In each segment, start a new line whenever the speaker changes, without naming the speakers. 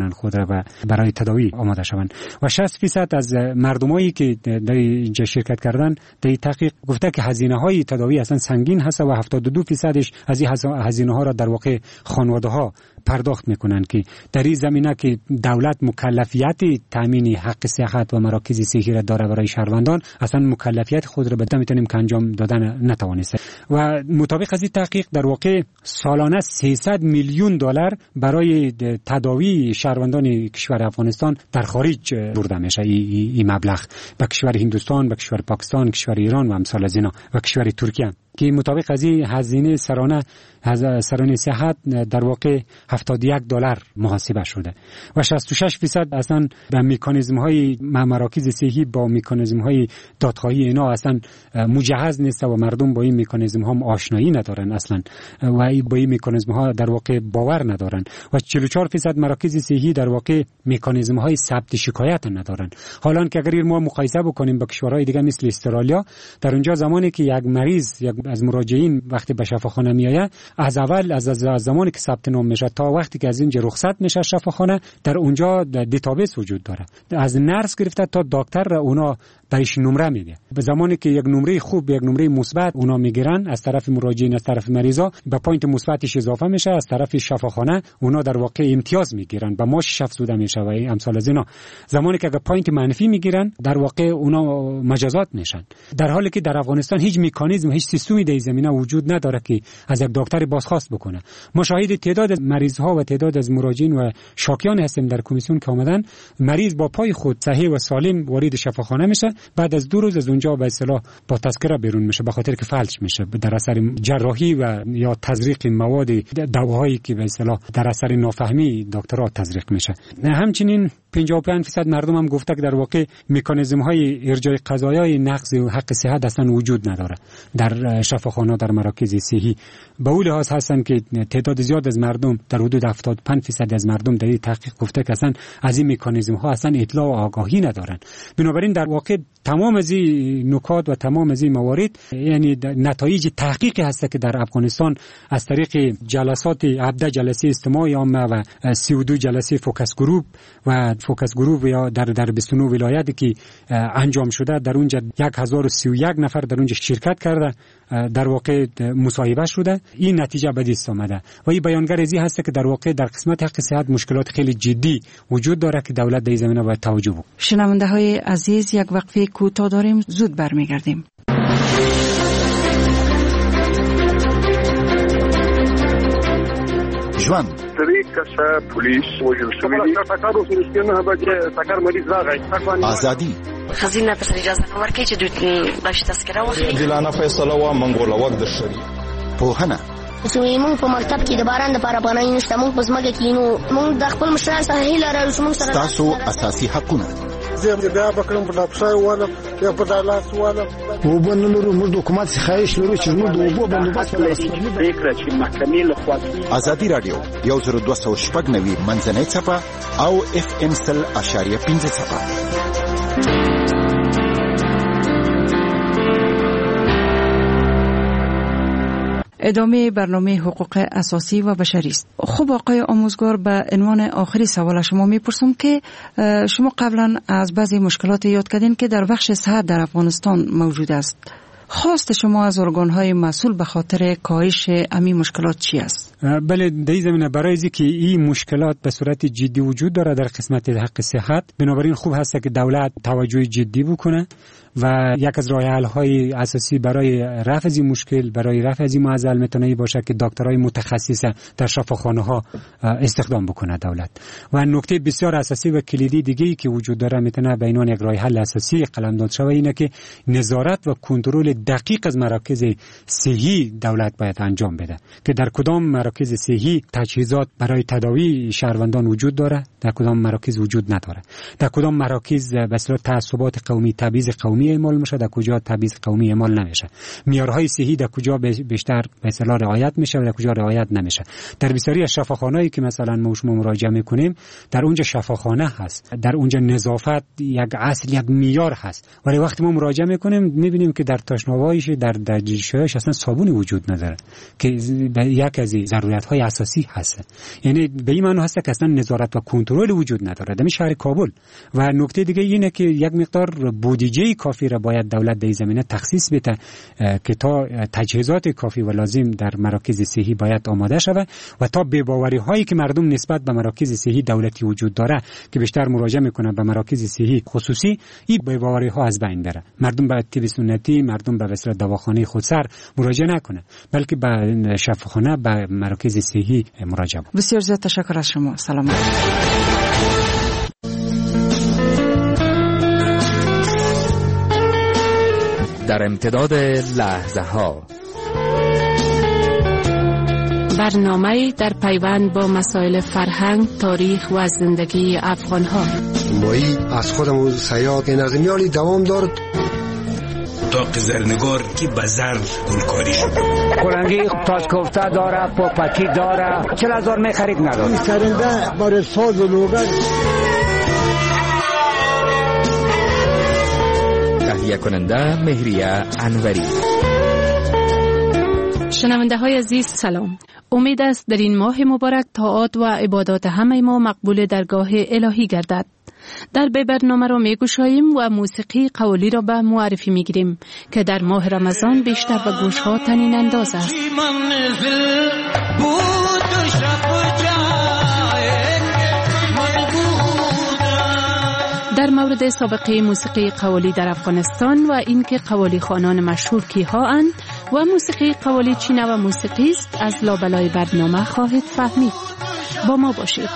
کنند خود را و برای تداوی آماده شوند. و 60% از مردمایی که در اینجا شرکت کردن در تحقیق گفته که هزینه‌های تداوی اصلا سنگین هست و 72% از این هزینه‌ها را در واقع خانواده‌ها پرداخت میکنند که در این زمینه که دولت مکلفیت تامین حق صحت و مراکز صحی را داره برای شهروندان، اصلا مکلفیت خود را به میتونیم که انجام دادن نتوانسته. و مطابق از این تحقیق در واقع سالانه 300 میلیون دلار برای تداوی شهروندان کشور افغانستان در خارج برده میشه. این مبلغ به کشور هندوستان، به کشور پاکستان، کشور ایران و امثال از اینا و کشور ترکیه که مطابق از این هزینه سرانه صحت در واقع 71 دلار محاسبه شده و 66% اصلا به مکانیزم های مراکز صحی با مکانیزم های دادخواهی اینا اصلا مجهز نیست و مردم با این مکانیزم ها آشنایی ندارن اصلا و با این مکانیزم ها در واقع باور ندارن و 44% مراکز صحی در واقع مکانیزم های ثبت شکایت ندارن. حالا که اگر ما مقایسه بکنیم با کشورهای دیگه مثل استرالیا، در اونجا زمانی که یک مریض از مراجعین وقتی به شفاخانه میآید، از اول از زمانی که ثبت نام میشه تا وقتی که از اینجا رخصت میشه شفاخانه، در اونجا دیتابیس وجود داره. از نرس گرفته تا دکتر را اونا برش نمره میده. به زمانی که یک نمره خوب، یک نمره مثبت اونا میگیرن از طرف مراجعین، از طرف مریضا، به پوینت مثبتش اضافه میشه، از طرف شفاخانه اونا در واقع امتیاز میگیرن، به ماش افزوده میشه و امثال از اینا. زمانی که اگه پوینت منفی میگیرن در واقع اونا مجازات میشن. در حالی که در افغانستان هیچ مکانیزم، هیچ سیستمی در زمینه وجود نداره که از یک دکتر بازخواست بکنه. ما شاهد تعداد از مریض ها و تعداد از مراجعین و شاکیان هستیم در کمیسیون که آمدن، مریض با پای خود صحیح و سالم وارد شفاخانه میشه، بعد از 2 روز از اونجا به اصطلاح با تذکره بیرون میشه به خاطر که فلج میشه در اثر جراحی و یا تزریق مواد دواهایی که به اصطلاح در اثر نافهمی دکترها تزریق میشه. همچنین 55% مردم هم گفته که در واقع مکانیزم های ارجاع قضایای نقض حق صحت اصلا وجود نداره در شفاخانه، در مراکز صحی. به اون لحاظ هستن که تعداد زیاد از مردم، در حدود 75% از مردم در این تحقیق گفته که اصلا از این مکانیزم ها اصلا اطلاع و آگاهی ندارن. بنابراین در واقع تمام از این نکات و تمام از این موارد یعنی نتایج تحقیقی هست که در افغانستان از طریق جلسات 17 جلسه استماع عامه و 32 جلسه فوکس گروپ و فوکس گروپ یا در 29 ولایتی که انجام شده، در اونجا 1031 نفر در اونجا شرکت کرده، در واقع مصاحبه شده. این نتیجه به دست آمده و این بیانگر ازی هست که در واقع در قسمت حق صحت مشکلات خیلی جدی وجود داره که دولت در این زمینه باید توجه بکنه.
شنونده های عزیز، یک وقفه کوتاه داریم، زود برمیگردیم.
ژوند
پولیس وجود
آزادی
خزینه پس اجازه ورکړي چې دوی باش تذکره واخلي.
دلانه فیصله و منګوله وخت د شری
پوهنه
موږ په مکتب کې د باران لپاره پناه نشته، موږ په ځمکه کې نو موږ د خپل مشرانو سره هیله لرو چې موږ سره
تاسو اساسي حقونه
زه بیا بکرم په لپسای والا یا په دالاس والا
وبنلو موږ د حکومت څخه خواهش لرو چې موږ د اوبو بندوبست
فکر چې محکمې له خوا
ازادي رادیو 10290 منځنۍ صفه او FM 100.5 صفه.
ادامه برنامه حقوق اساسی و بشری است. خب آقای آموزگار، به عنوان آخری سوال شما میپرسم که شما قبلا از بعضی مشکلات یاد کردین که در بخش صحت در افغانستان موجود است. خواست شما از ارگان‌های مسئول به خاطر کاهش امی مشکلات چی است؟
بله، در این زمینه برای اینکه این مشکلات به صورت جدی وجود داره در قسمت حق صحت، بنابراین خوب هست که دولت توجه جدی بکنه و یک از راه حل‌های اساسی برای رفع این مشکل، برای رفع این معضل میتونه باشه که دکترای متخصص در شفاخانه‌ها استخدام بکنه دولت. و نکته بسیار اساسی و کلیدی دیگه‌ای که وجود داره میتونه به عنوان یک راه حل اساسی قلمداد شود اینه که نظارت و کنترل دقیق از مراکز صحی دولت باید انجام بده که در کدام مراکز صحی تجهیزات برای تداوی شهروندان وجود داره، در کدام مراکز وجود نداره، در کدام مراکز به اصطلاح تعصبات قومی، تبعیض قومی قومی اعمال میشه، در کجا تبعیض قومی اعمال نمیشه، معیارهای صحی در کجا بیشتر به اصطلاح رعایت میشه و در کجا رعایت نمیشه. در بسیاری از شفاخانه‌ای که مثلا ما شما مراجعه میکنیم، در اونجا شفاخانه هست، در اونجا نظافت یک اصل، یک معیار هست، ولی وقتی ما مراجعه میکنیم میبینیم که در تشنابایش، در جیشهایش اصلا صابونی وجود نداره که یک از ضرورت‌های اساسی هست. یعنی به این معنی هست که اصلا نظارت و کنترل وجود نداره در شهر کابل. و نکته دیگه اینه که یک مقدار بودجه کافی را باید دولت در زمینه تخصیص بده که تا تجهیزات کافی و لازم در مراکز صحی باید آماده شود و تا بی‌باوری هایی که مردم نسبت به مراکز صحی دولتی وجود داره که بیشتر مراجعه میکنن به مراکز صحی خصوصی، این بی‌باوری ها از بین بره. مردم به طب سنتی، مردم به وسیله دواخانه خودسر مراجعه نکنه، بلکه به شفاخانه، به مراکز صحی مراجعه.
بسیار زیاد تشکر از شما. سلام.
در امتداد لحظه ها،
برنامه در پیوند با مسائل فرهنگ، تاریخ و زندگی افغان ها.
مایی از خودمون سیاد این از میالی دوام دارد.
اتاق زرنگار که بزر گلکاری شد.
کلنگی تاج کوفته داره، پاپکی داره، 40,000 می خرید نداره.
سرنده برای ساز و لوگر.
تهیه کننده مهریه انوری.
شنونده های عزیز سلام. امید است در این ماه مبارک طاعات و عبادات همه ما مقبول درگاه الهی گردد. در برنامه را میگوشاییم و موسیقی قولی را به معرفی میگیریم که در ماه رمضان بیشتر به گوش ها طنین انداز است. در مورد سابقه موسیقی قوالی در افغانستان و اینکه قوالی خوانان مشهور کیها اند و موسیقی قوالی چه نوع موسیقی است از لابلای برنامه خواهید فهمید. با ما باشید.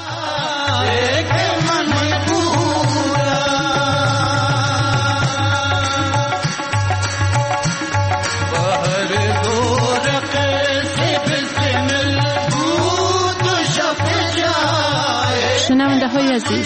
شنونده های عزیز،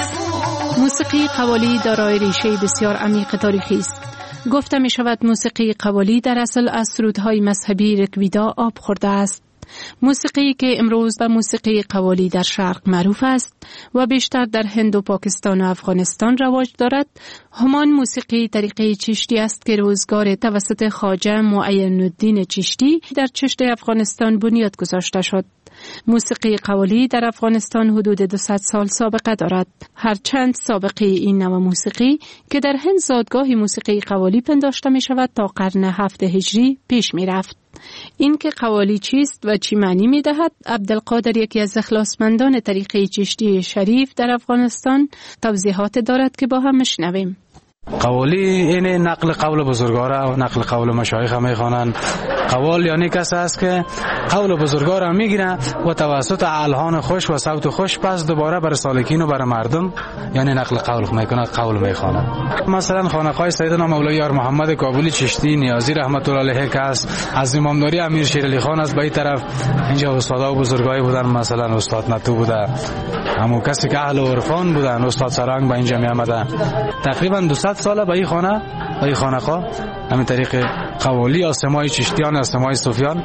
موسیقی قوالی دارای ریشه بسیار عمیق تاریخی است. گفته می شود موسیقی قوالی در اصل از سرودهای مذهبی رکویدا آب خورده است. موسیقی که امروز به موسیقی قوالی در شرق معروف است و بیشتر در هند و پاکستان و افغانستان رواج دارد، همان موسیقی طریقه چشتی است که روزگار توسط خواجه معین الدین چشتی در چشت افغانستان بنیاد گذاشته شد. موسیقی قوالی در افغانستان حدود 200 سال سابقه دارد. هرچند سابقه این نوع موسیقی که در هند زادگاه موسیقی قوالی پنداشته می شود تا قرن 7 هجری پیش می رفت. این که قوالی چیست و چی معنی می دهد، عبدالقادر یکی از اخلاصمندان طریقه چشتی شریف در افغانستان توضیحات دارد که با هم مشنویم.
قوالی این نقل قول بزرگوار و نقل قول مشایخ میخوانند. قوال یعنی کسی است که قول بزرگوار میگیره و توسط الحان خوش و صوت خوش پس دوباره بر سالکین و بر مردم یعنی نقل قول میکنه، قول میخوانه. مثلا خانقاه سیدنا مولوی یار محمد کابلی چشتی نیازی رحمت الله علیه که از امامداری امیر شیر علی خان است. به این طرف اینجا استادا و بزرگایی بودن، مثلا استاد نتو بوده، همون کسی که اهل عرفان بودن، استاد سرنگ به اینجا می آمده. تقریبا 200 ساله به این خانه، به این خانقاه همین طریق قوالی یا سماع چشتیان یا سماع صوفیان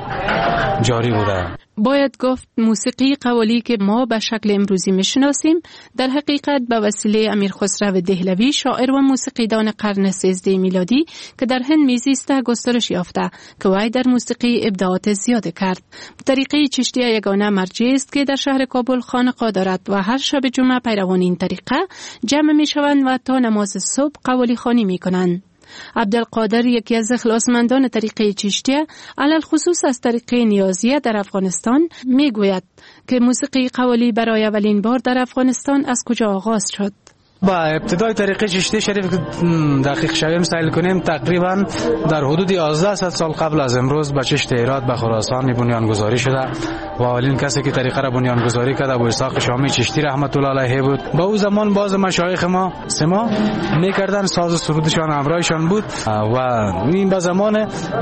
جاری بوده.
باید گفت موسیقی قوالی که ما به شکل امروزی میشناسیم در حقیقت به وسیله امیر خسرو دهلوی شاعر و موسیقیدان قرن 13 میلادی که در هند میزیسته گسترش یافته که وی در موسیقی ابداعات زیاد کرد. طریقه چشتی یگانه مرجع است که در شهر کابل خانقاه دارد و هر شب جمعه پیروان این طریقه جمع میشوند و تا نماز صبح قوالی خوانی میکنند. عبدالقادر یکی از اخلاصمندان طریقه چشتیه علل خصوص از طریقه نیازیه در افغانستان میگوید که موسیقی قوالی برای اولین بار در افغانستان از کجا آغاز شد.
با ابتدای طریقه چشتی شریف دقیق شویم سایل کنیم تقریبا در حدود 1100 سال قبل از امروز به چشت هرات به خراسان بنیانگذاری شده و اولین کسی که طریقه را بنیانگذاری کرد ابو اسحاق شامی چشتی رحمت الله علیه بود. با او زمان باز مشایخ ما سما میکردن، ساز و سرودشان همراهشان بود و این به زمان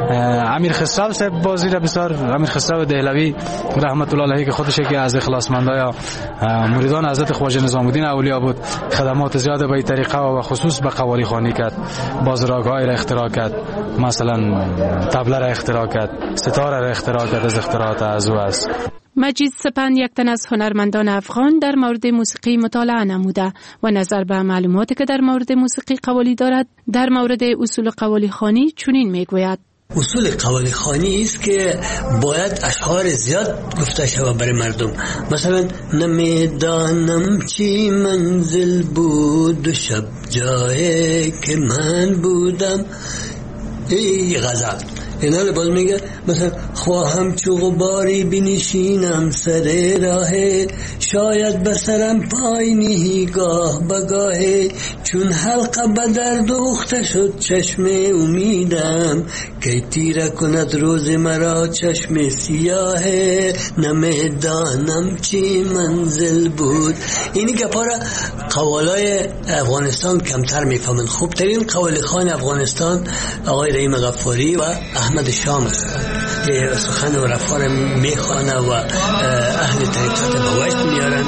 امیر خسرو صاحب بازی را بسیار امیر خسرو دهلوی رحمت الله علیه که خودش یکی از اخلاصمندای مریدان حضرت خواجه نظام الدین اولیا بود خدمات کلمات زیاد به این طریقه و خصوص به قوالی خوانی کرد. بازراگ‌های را اختراع کرد، مثلا طبله را اختراع کرد، ستاره را اختراع کرد. از اختراعات از او است.
مجید سپند یک تن از هنرمندان افغان در مورد موسیقی مطالعه نموده و نظر به معلوماتی که در مورد موسیقی قوالی دارد در مورد اصول قوالی خوانی چنین میگوید:
اصول قوالی خوانی است که باید اشعار زیاد گفته شود برای مردم. مثلا نمیدانم چی منزل بود و شب جایی که من بودم، ای غزل. اینا رو باز میگه مثلا خواهم چو غباری بنشینم سر راه، شاید بسرم پای نهی گاه بگاه، چون حلقه به در دوخته شد چشم امیدم، که تیره کند روز مرا چشم سیاه، نمیدانم چی منزل بود. اینی که پارا قوالای افغانستان کمتر میفهمن. خوبترین قوالی خوان افغانستان آقای رحیم غفاری و احمد شام است که سخن و رفار میخوانه و اهل طریقت به وجد میارن.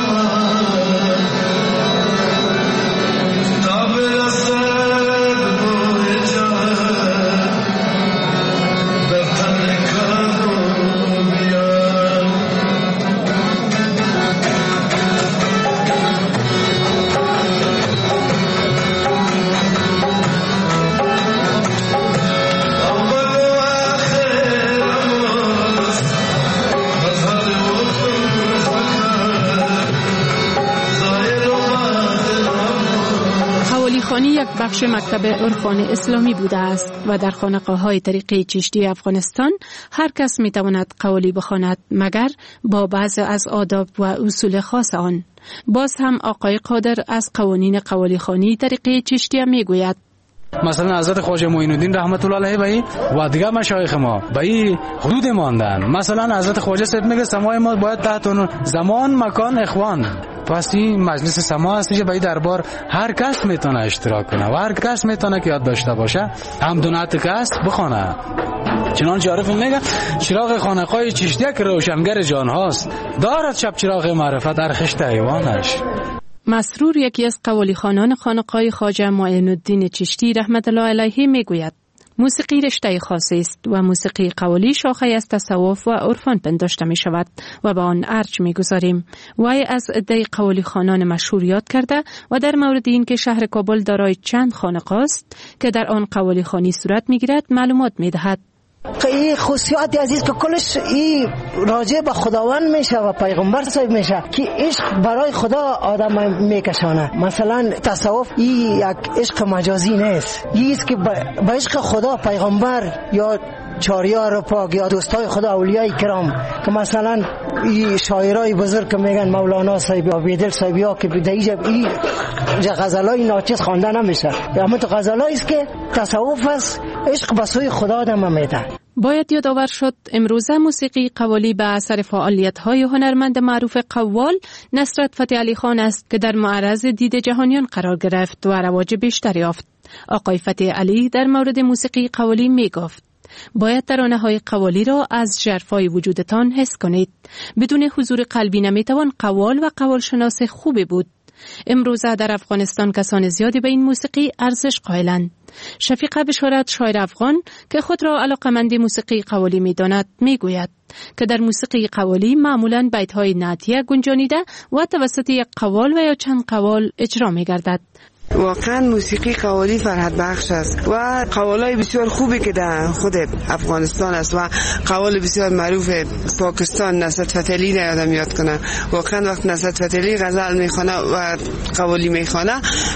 خانی یک بخش مکتب عرفان اسلامی بوده است و در خانقاه‌های طریقه چشتی افغانستان هر کس می‌تواند قوالی بخواند مگر با بعضی از آداب و اصول خاص آن. باز هم آقای قادر از قوانین قوالی خوانی طریقه چشتی میگوید:
مثلا حضرت خواجه معین الدین رحمت الله علیه و دیگر مشایخ ما به این حدود ماندن. مثلا حضرت خواجه صاحب میگه سماع ما باید تحت زمان مکان اخوان. پس این مجلس سماع است که به دربار هر کس میتونه اشتراک کنه و هر کس میتونه که یاد داشته باشه همدونت کس بخونه. چنانچه عارف میگه چراغ خانقاه چشتی که روشنگر جان هاست، دارد شب چراغ معرفت در خشت ایوانش.
مسرور یکی از قوالی خوانان خانقاه خواجه معین الدین چشتی رحمت الله علیه میگوید: موسیقی رشته خاصی است و موسیقی قوالی شاخه از تصوف و عرفان پنداشته می شود و به آن ارج می گذاریم. وی از عده قوالی خوانان مشهور یاد کرده و در مورد این که شهر کابل دارای چند خانقاه است که در آن قوالی خوانی صورت می گیرد معلومات می دهد.
این خصوصیات عزیز که کلش این راجع به خداوند میشه و پیغمبر صاحب میشه که عشق برای خدا آدم میکشانه. مثلا تصوف این یک عشق مجازی نیست، این است که به عشق خدا، پیغمبر یا چاریار پاک یا دوستای خدا، اولیای کرام، که مثلا این شاعرای بزرگ که میگن مولانا صاحب یا بیدل صاحب یا که بدیجه این غزلای ناچیز خوانده نمیشه. همون تو غزلایی است که تصوف است، عشق به سوی خدا آدم میده.
باید یادآور شد امروزه موسیقی قوالی به اثر فعالیت‌های هنرمند معروف قوال نصرت فتحی علی خان است که در معرض دید جهانیان قرار گرفت و رواج بیشتری یافت. آقای فتحی علی در مورد موسیقی قوالی می گفت: باید ترانه‌های قوالی را از ژرفای وجودتان حس کنید. بدون حضور قلبی نمیتوان قوال و قوال شناس خوبی بود. امروزه در افغانستان کسان زیادی به این موسیقی ارزش قائلند. شفیقه بشارت شاعر افغان که خود را علاقه‌مند موسیقی قوالی می‌داند میگوید که در موسیقی قوالی معمولاً بیت‌های نعتیه گنجانیده و توسط یک قوال و یا چند قوال اجرا می‌گردد.
واقعا موسیقی قوالی فرحت بخش است و قوالای بسیار خوبی که در خود افغانستان است و قوال بسیار معروف پاکستان نصرت فتحی علی یادم میاد کنه. واقعا وقت نصرت فتحی علی غزل میخونه و قوالی میخونه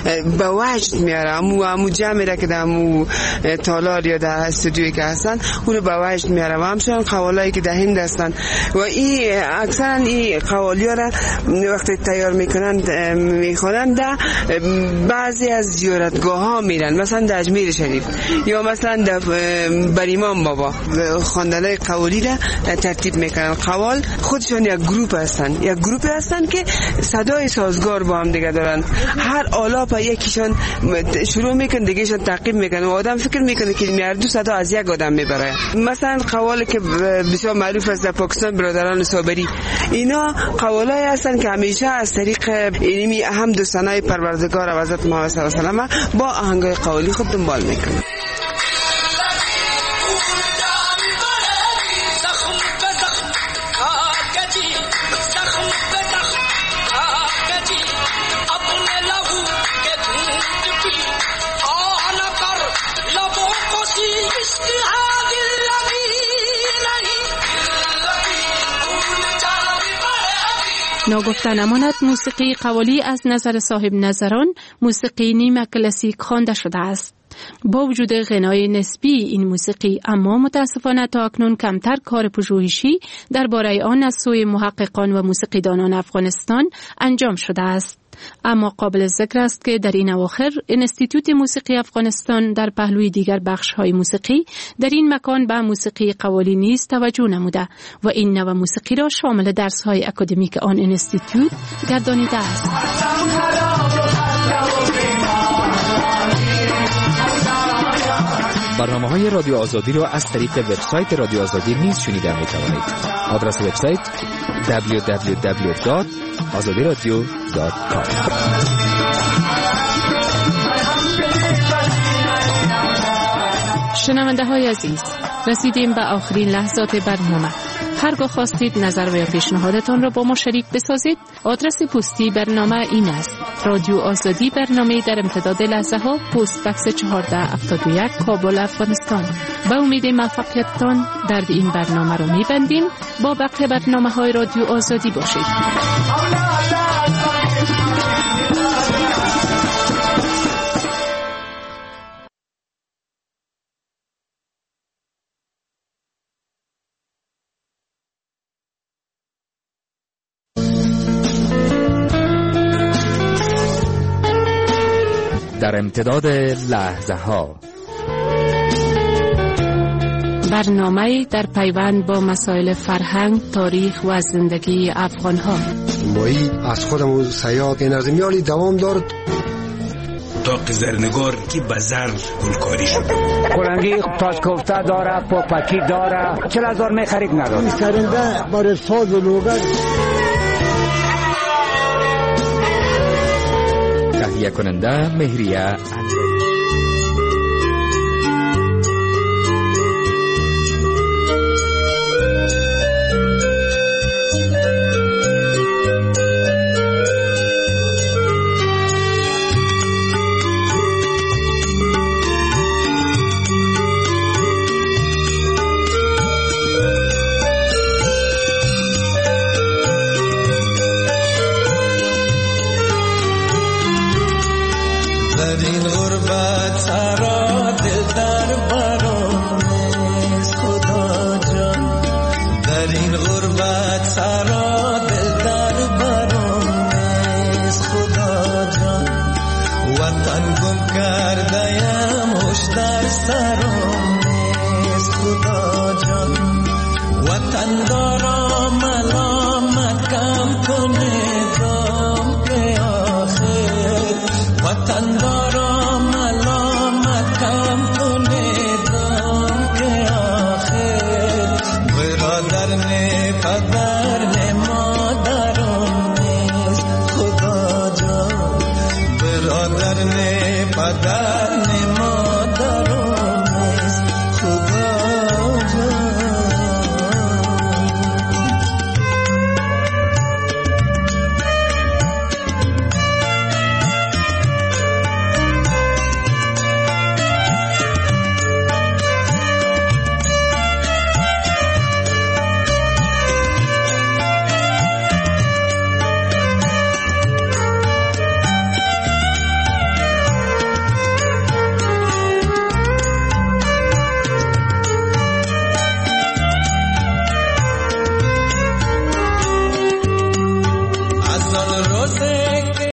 به وجد میاره، امو جمعی را که در امو تالار یا در استودیویی که هستن اون رو به وجد میاره و همچنان قوالایی که در هند هستن و این اکثرا این قوالی ها را وقتی تیار میکنن میخونن بعضی از زیارتگاه ها میرن، مثلا در اجمیر شریف یا مثلا در بریمان بابا خواندنای قوالی را ترتیب میکنن. قوال خودشون یک گروپ هستن که صدای سازگار با هم دیگه دارن. هر آلاپ یکیشون شروع میکنه دیگهشون تعقیب میکنه و آدم فکر میکنه که این هر دو صدا از یک آدم میبره. مثلا قوالی که بسیار معروف است در پاکستان، برادران صابری، اینا قوالای هستن که همیشه از طریق علمی اهم دوستانای پروردگار و حضرت محمد صلی الله علیه و سلم با آهنگای قوالی خود دنبال میکنه.
ناگفته نماند موسیقی قوالی از نظر صاحب نظران موسیقی نیمه کلاسیک خوانده شده است. با وجود غنای نسبی این موسیقی، اما متاسفانه تا اکنون کمتر کار پژوهشی درباره آن از سوی محققان و موسیقیدانان افغانستان انجام شده است. اما قابل ذکر است که در این اواخر انستیتوت موسیقی افغانستان در پهلوی دیگر بخش‌های موسیقی در این مکان به موسیقی قوالی نیز توجه نموده و این نوع موسیقی را شامل درس‌های اکادمیک آن انستیتوت گردانیده است.
برنامه‌های رادیو آزادی را از طریق وبسایت رادیو آزادی نیز شنیده می‌توانید. آدرس وبسایت www.azadiradio.com.
شنونده‌های عزیز، رسیدیم به آخرین لحظات برنامه. هرگاه خواستید نظر و یا پیشنهادتان را با ما شریک بسازید، آدرس پستی برنامه این است: رادیو آزادی، برنامه در امتداد لحظه ها، پست بکس 1471 کابل، افغانستان. با امید موفقیتتان در این برنامه را می‌بندیم. با بقیه برنامه‌های رادیو آزادی باشید.
در امتداد لحظه ها،
برنامه در پیوند با مسائل فرهنگ، تاریخ و زندگی افغان ها.
مایی از خودم و سیاد نظمیالی دوام دارد.
داغ زرنگار که بازار گلکاری شده.
کلنگی تاج کوفته داره، پوپکی داره، 40,000 می خرید نداره.
این سرنده برای ساز و لوگر.
تهیه کننده مهریه انوری.
وطن دارا